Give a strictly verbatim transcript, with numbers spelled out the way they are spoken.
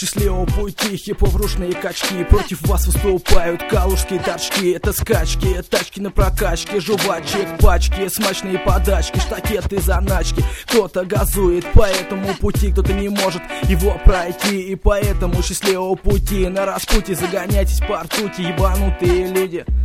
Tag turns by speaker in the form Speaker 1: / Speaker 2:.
Speaker 1: счастливого пути, хип-хоп-рушные качки. Против вас выступают калужские торчки. Это скачки, тачки на прокачке, жвачек, пачки, смачные подачки, штакеты, заначки. Кто-то газует по этому пути, кто-то не может его пройти. И поэтому счастливого пути на распутье, загоняйтесь по ртути, ебанутые люди.